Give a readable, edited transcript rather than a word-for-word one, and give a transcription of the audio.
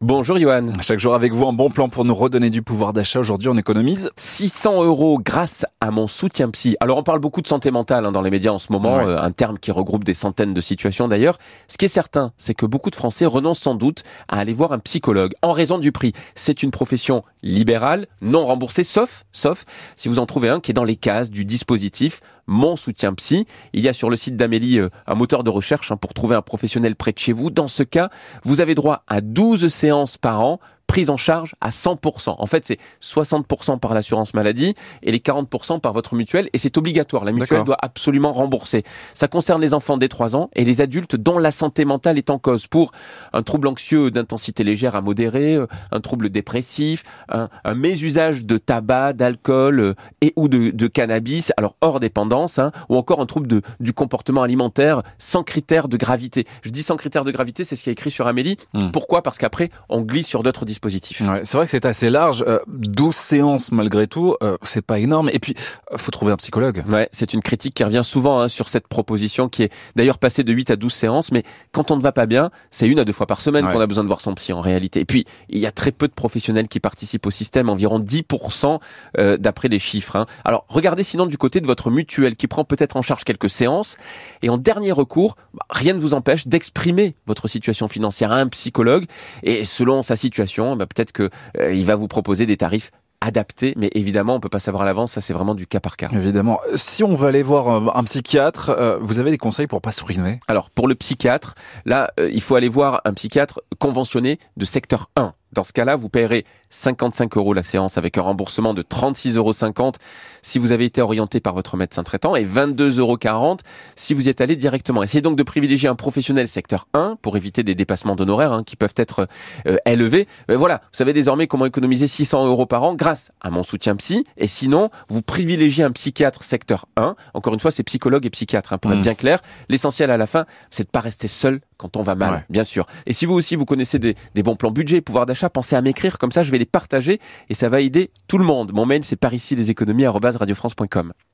Bonjour Johan. Chaque jour avec vous, un bon plan pour nous redonner du pouvoir d'achat. Aujourd'hui, on économise 600 € grâce à mon soutien psy. Alors on parle beaucoup de santé mentale dans les médias en ce moment, un terme qui regroupe des centaines de situations d'ailleurs. Ce qui est certain, c'est que beaucoup de Français renoncent sans doute à aller voir un psychologue en raison du prix. C'est une profession libérale, non remboursée, sauf si vous en trouvez un qui est dans les cases du dispositif Mon soutien psy. Il y a sur le site d'Amélie un moteur de recherche pour trouver un professionnel près de chez vous. Dans ce cas, vous avez droit à 12 séances par an, prise en charge à 100%. En fait, c'est 60% par l'assurance maladie et les 40% par votre mutuelle. Et c'est obligatoire. La mutuelle doit absolument rembourser. Ça concerne les enfants dès 3 ans et les adultes dont la santé mentale est en cause pour un trouble anxieux d'intensité légère à modérée, un trouble dépressif, un mésusage de tabac, d'alcool et ou de cannabis, alors hors dépendance, ou encore un trouble du comportement alimentaire sans critères de gravité. Je dis sans critères de gravité, c'est ce qui est écrit sur Amélie. Pourquoi ? Parce qu'après, on glisse sur d'autres dispositifs. Ouais, c'est vrai que c'est assez large. 12 séances malgré tout, c'est pas énorme. Et puis, faut trouver un psychologue. Ouais, c'est une critique qui revient souvent sur cette proposition qui est d'ailleurs passée de 8 à 12 séances. Mais quand on ne va pas bien, c'est 1 à 2 fois par semaine qu'on a besoin de voir son psy en réalité. Et puis, il y a très peu de professionnels qui participent au système, environ 10% d'après les chiffres. Alors, regardez sinon du côté de votre mutuelle qui prend peut-être en charge quelques séances. Et en dernier recours, rien ne vous empêche d'exprimer votre situation financière à un psychologue. Et selon sa situation, peut-être que il va vous proposer des tarifs adaptés, mais évidemment, on peut pas savoir à l'avance, ça c'est vraiment du cas par cas. Évidemment. Si on veut aller voir un psychiatre, vous avez des conseils pour pas se ruiner ? Alors, pour le psychiatre, là, il faut aller voir un psychiatre conventionné de secteur 1. Dans ce cas-là, vous payerez 55 € la séance avec un remboursement de 36,50 € si vous avez été orienté par votre médecin traitant et 22,40 € si vous y êtes allé directement. Essayez donc de privilégier un professionnel secteur 1 pour éviter des dépassements d'honoraires qui peuvent être élevés. Voilà, vous savez désormais comment économiser 600 € par an grâce à mon soutien psy. Et sinon, vous privilégiez un psychiatre secteur 1. Encore une fois, c'est psychologue et psychiatre pour être bien clair. L'essentiel à la fin, c'est de pas rester seul quand on va mal, bien sûr. Et si vous aussi, vous connaissez des bons plans budget, pouvoir d'achat, pensez à m'écrire, comme ça je vais les partager et ça va aider tout le monde. Mon mail, c'est paricileséconomies@radiofrance.com.